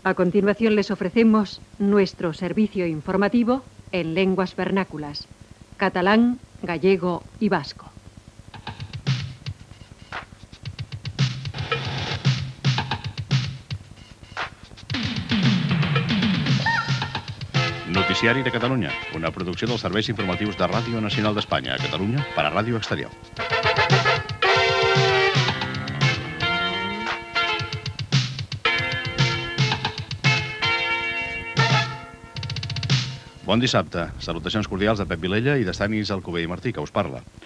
A continuación les ofrecemos nuestro servicio informativo en lenguas vernáculas, catalán, gallego y vasco. Noticiari de Catalunya, una producció dels serveis informatius de Ràdio Nacional d'Espanya a Catalunya per a Ràdio Exterior. Bon dissabte. Salutacions cordials de Pep Vilella i de Stanis Alcover i Martí, que us parla.